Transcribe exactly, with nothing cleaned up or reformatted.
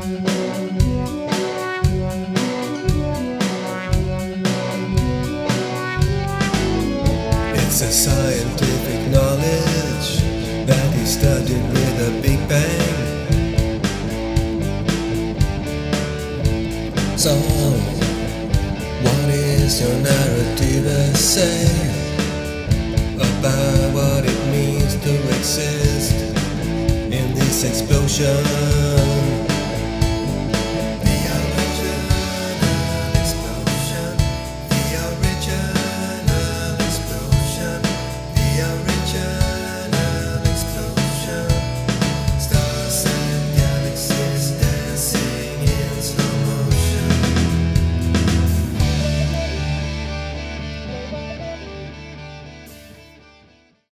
It's a scientific knowledge that he studied with a Big Bang. So, what is your narrative essay about what it means to exist in this explosion